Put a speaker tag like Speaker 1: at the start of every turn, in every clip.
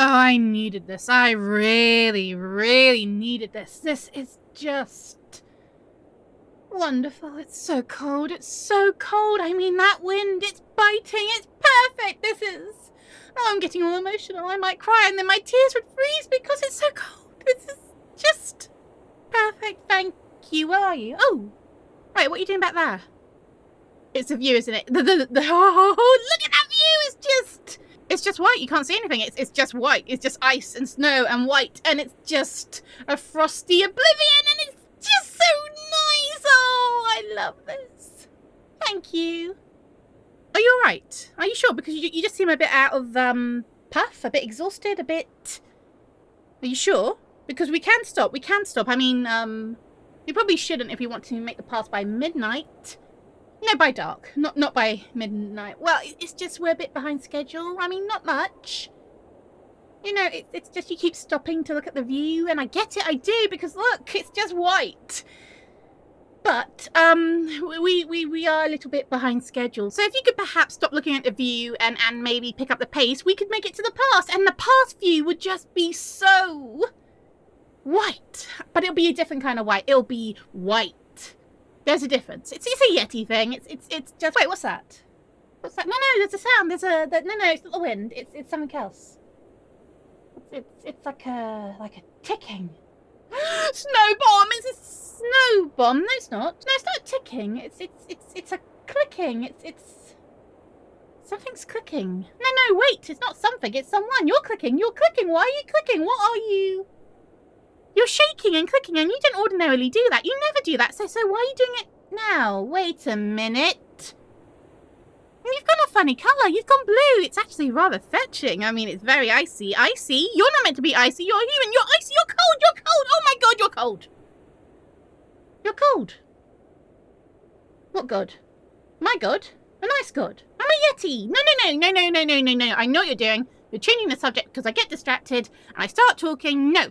Speaker 1: I needed this. I really, really needed this. This is just wonderful. It's so cold. It's so cold. I mean, that wind, it's biting. It's perfect. This is... Oh, I'm getting all emotional. I might cry and then my tears would freeze because it's so cold. This is just perfect. Thank you. Where are you? Oh, right. What are you doing back there? It's a view, isn't it? Oh, look at that view. It's just white. You can't see anything. It's just white. It's just ice and snow and white. And it's just a frosty oblivion. And it's just so nice. Oh, I love this. Thank you. Are you all right? Are you sure? Because you just seem a bit out of puff, a bit exhausted, a bit... Are you sure? Because we can stop. We can stop. I mean, we probably shouldn't if we want to make the pass by midnight. No, by dark. Not by midnight. Well, it's just we're a bit behind schedule. I mean, not much. You know, it's just you keep stopping to look at the view, and I get it. I do, because look, it's just white. But we are a little bit behind schedule. So if you could perhaps stop looking at the view and maybe pick up the pace, we could make it to the pass. And the pass view would just be so white. But it'll be a different kind of white. It'll be white. There's a difference. It's a Yeti thing. It's just... Wait, what's that? What's that? No, there's a sound. There's a... No, it's not the wind. It's something else. It's like a ticking. Snow bomb! It's a snow bomb. No, it's not. No, it's not ticking. It's a clicking. It's something's clicking. No, wait. It's not something. It's someone. You're clicking. Why are you clicking? What are you? You're shaking and clicking, and you don't ordinarily do that. You never do that. So why are you doing it now? Wait a minute. You've got a funny colour. You've gone blue. It's actually rather fetching. I mean, it's very icy. Icy? You're not meant to be icy. You're human. You're icy. You're cold. You're cold. Oh my God, you're cold. You're cold. What God? My God? A nice God. I'm a Yeti. No. I know what you're doing. You're changing the subject because I get distracted and I start talking. No.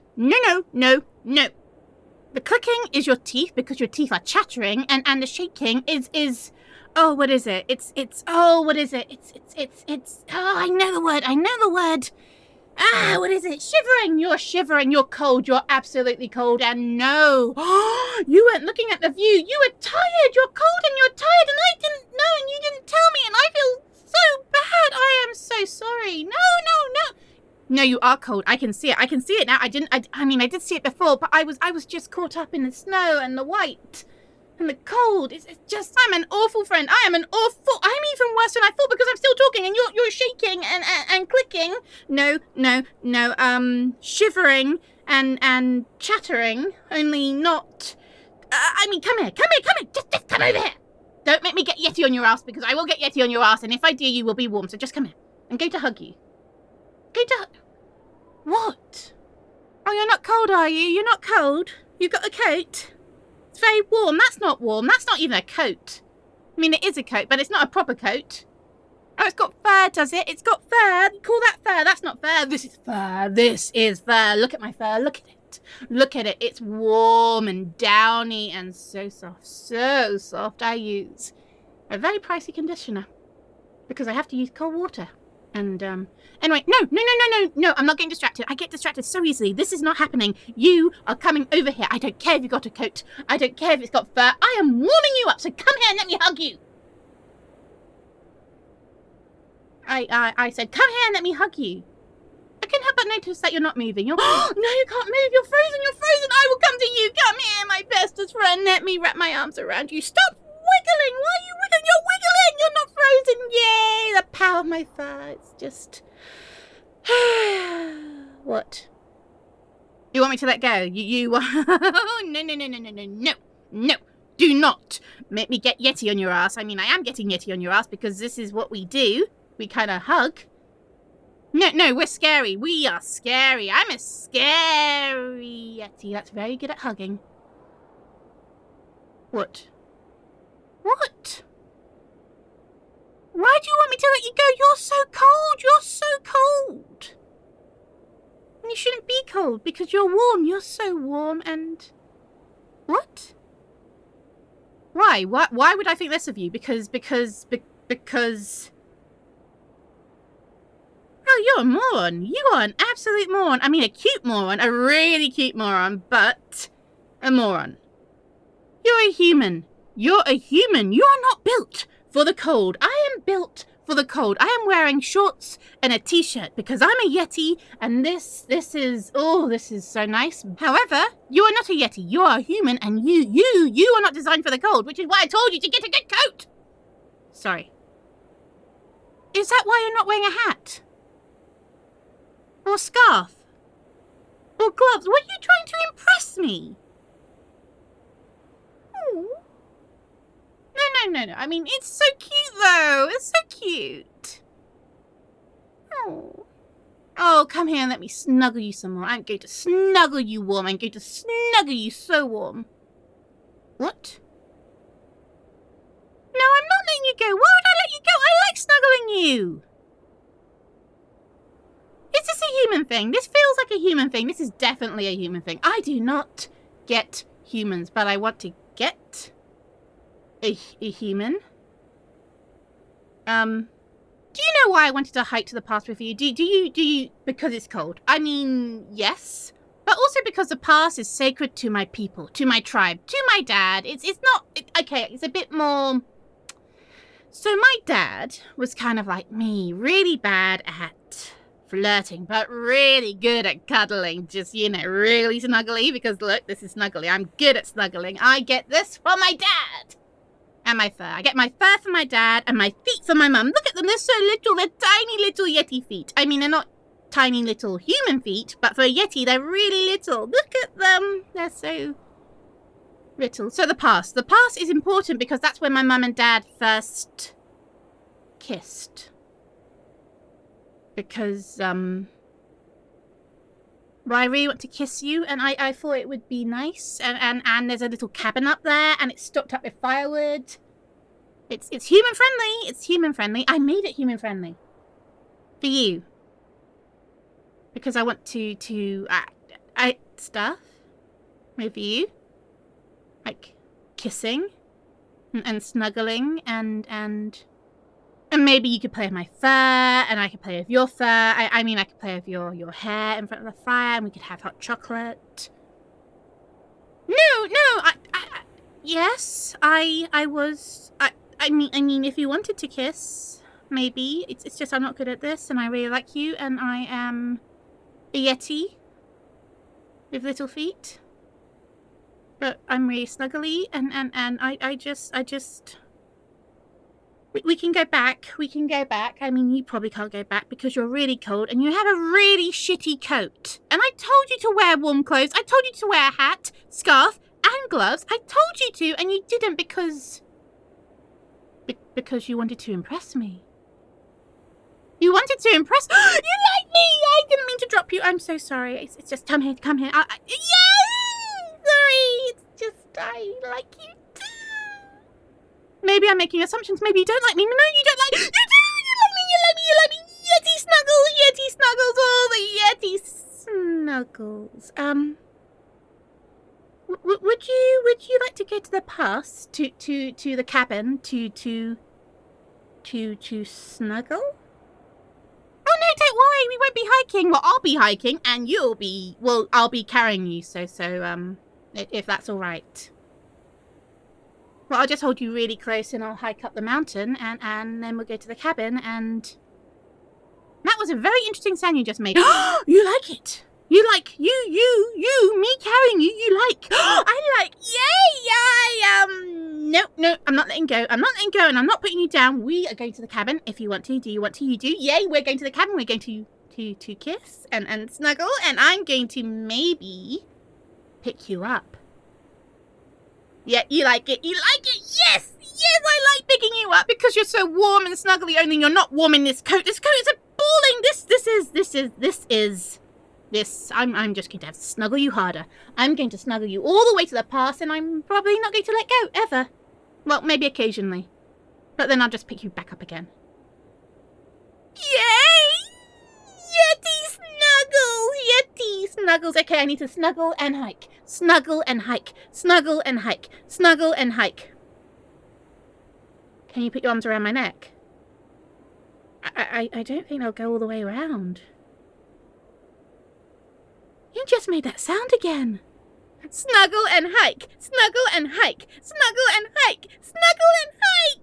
Speaker 1: The clicking is your teeth because your teeth are chattering, and the shaking is oh, what is it? What is it? Oh, I know the word. Ah, what is it? Shivering. You're shivering. You're cold. You're absolutely cold. And no, you weren't looking at the view. You were tired. You're cold and you're tired, and I didn't know, and you didn't tell me, and I feel so bad. I am so sorry. No. No, you are cold. I can see it. I can see it now. I did see it before, but I was just caught up in the snow and the white and the cold. It's just, I'm an awful friend. I'm even worse than I thought because I'm still talking and you're shaking and clicking. No. Shivering and chattering, only not, come here. Just come over here. Don't make me get Yeti on your ass, because I will get Yeti on your ass, and if I do, you will be warm. So just come here. I'm going to hug you. What? Oh, you're not cold, are you? You're not cold? You've got a coat? It's very warm. That's not warm. That's not even a coat. I mean, it is a coat, but it's not a proper coat. Oh, it's got fur, does it? It's got fur. You call that fur? That's not fur. This is fur. This is fur. Look at my fur. Look at it. Look at it. It's warm and downy and so soft. So soft. I use a very pricey conditioner because I have to use cold water. And, anyway, no, I'm not getting distracted. I get distracted so easily. This is not happening. You are coming over here. I don't care if you've got a coat. I don't care if it's got fur. I am warming you up, so come here and let me hug you. I said, come here and let me hug you. I can't help but notice that you're not moving. No, you can't move. You're frozen. I will come to you. Come here, my bestest friend. Let me wrap my arms around you. Stop wiggling. Why are you wiggling? You're wiggling. You're not frozen. Yay, the power of my fur. It's just... What? You want me to let go? You No. Do not make me get Yeti on your ass. I mean, I am getting Yeti on your ass because this is what we do. We kind of hug. No, we're scary. We are scary. I'm a scary Yeti. That's very good at hugging. What? Why do you want me to let you go? You're so cold. And you shouldn't be cold because you're warm. You're so warm and... What? Why? Why would I think less of you? Because... Oh, you're a moron. You are an absolute moron. I mean, a cute moron. A really cute moron, but a moron. You're a human. You're a human. You are not built for the cold. I am built for the cold. I am wearing shorts and a t-shirt because I'm a Yeti, and this is so nice. However, you are not a Yeti. You are a human, and you are not designed for the cold, which is why I told you to get a good coat. Sorry. Is that why you're not wearing a hat? Or a scarf? Or gloves? What are you trying to impress me? Oh. No. I mean, it's so cute, though. It's so cute. Oh. Oh, come here and let me snuggle you some more. I'm going to snuggle you warm. I'm going to snuggle you so warm. What? No, I'm not letting you go. Why would I let you go? I like snuggling you. Is this a human thing? This feels like a human thing. This is definitely a human thing. I do not get humans, but I want to get a human. Do you know why I wanted to hike to the pass with you? Do you, because it's cold? I mean, yes. But also because the pass is sacred to my people, to my tribe, to my dad. It's not, okay, it's a bit more. So my dad was kind of like me, really bad at flirting, but really good at cuddling. Just, really snuggly, because look, this is snuggly. I'm good at snuggling. I get this from my dad. And my fur. I get my fur from my dad and my feet from my mum. Look at them. They're so little. They're tiny little Yeti feet. I mean, they're not tiny little human feet, but for a Yeti, they're really little. Look at them. They're so little. So the pass. The pass is important because that's when my mum and dad first kissed. Because, well, I really want to kiss you, and I thought it would be nice, and there's a little cabin up there, and it's stocked up with firewood. It's human friendly. It's human friendly. I made it human friendly for you because I want to stuff with you, like kissing and snuggling and maybe you could play with my fur, and I could play with your fur. I mean, I could play with your hair in front of the fire, and we could have hot chocolate. No, yes, I mean, if you wanted to kiss, maybe. It's just I'm not good at this, and I really like you, and I am a Yeti with little feet. But I'm really snuggly, and I just... We can go back. We can go back. I mean, you probably can't go back because you're really cold and you have a really shitty coat. And I told you to wear warm clothes. I told you to wear a hat, scarf, and gloves. I told you to, and you didn't because you wanted to impress me. You wanted to impress... You like me! I didn't mean to drop you. I'm so sorry. It's just, come here. Yeah! Sorry! It's just, I like you. Maybe I'm making assumptions. Maybe you don't like me. No, you don't like me. You do! You like me. Yeti snuggles. All the Yeti snuggles. Would you like to go to the pass? To the cabin? To snuggle? Oh, no, don't worry. We won't be hiking. Well, I'll be hiking and I'll be carrying you. So, if that's all right. Well, I'll just hold you really close and I'll hike up the mountain and then we'll go to the cabin and... That was a very interesting sound you just made. You like it? You like... You, me carrying you, you like... I like... Yay! No, I'm not letting go. I'm not letting go and I'm not putting you down. We are going to the cabin if you want to. Do you want to? You do? Yay, we're going to the cabin. We're going to kiss and snuggle and I'm going to maybe pick you up. Yeah, you like it. You like it. Yes, I like picking you up because you're so warm and snuggly. Only you're not warm in this coat. This coat is appalling. I'm just going to have to snuggle you harder. I'm going to snuggle you all the way to the pass, and I'm probably not going to let go ever. Well, maybe occasionally, but then I'll just pick you back up again. Yay! Yeti snuggles! Yeti snuggles. Okay, I need to snuggle and hike. Snuggle and hike. Snuggle and hike. Snuggle and hike. Can you put your arms around my neck? I don't think they'll go all the way around. You just made that sound again. Snuggle and hike, snuggle and hike, snuggle and hike, snuggle and hike.